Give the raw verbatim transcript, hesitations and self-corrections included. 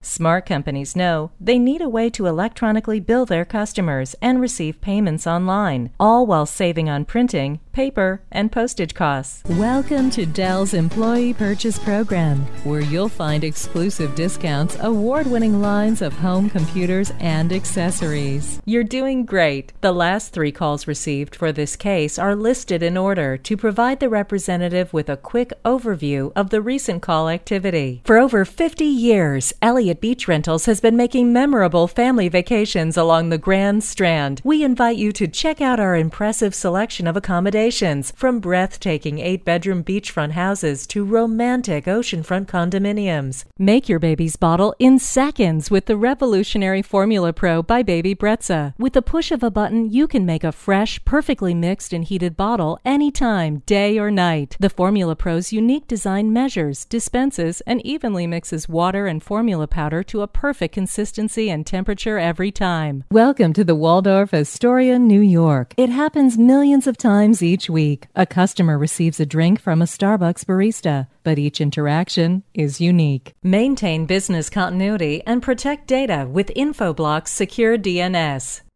Smart companies know they need a way to electronically bill their customers and receive payments online, all while saving on printing, paper, and postage costs. Welcome to Dell's Employee Purchase Program, where you'll find exclusive discounts, award-winning lines of home computers, and accessories. You're doing great. The last three calls received for this case are listed in order to provide the representative with a quick overview of the recent call activity. For over fifty years, Elliott Beach Rentals has been making memorable family vacations along the Grand Strand. We invite you to check out our impressive selection of accommodations, from breathtaking eight-bedroom beachfront houses to romantic oceanfront condominiums. Make your baby's bottle in seconds with the revolutionary Formula Pro by Baby Brezza. With the push of a button, you can make a fresh, perfectly mixed and heated bottle anytime, day or night. The Formula Pro's unique design measures, dispenses, and evenly mixes water and formula powder to a perfect consistency and temperature every time. Welcome to the Waldorf Astoria, New York. It happens millions of times each week. A customer receives a drink from a Starbucks barista, but each interaction is unique. Maintain business continuity and protect data with Infoblox Secure D N S.